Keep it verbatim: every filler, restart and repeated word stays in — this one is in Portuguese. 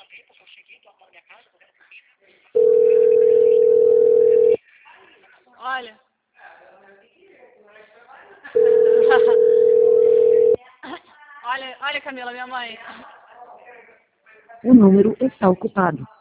Olha. Olha, olha, Camila, minha mãe. O número está ocupado.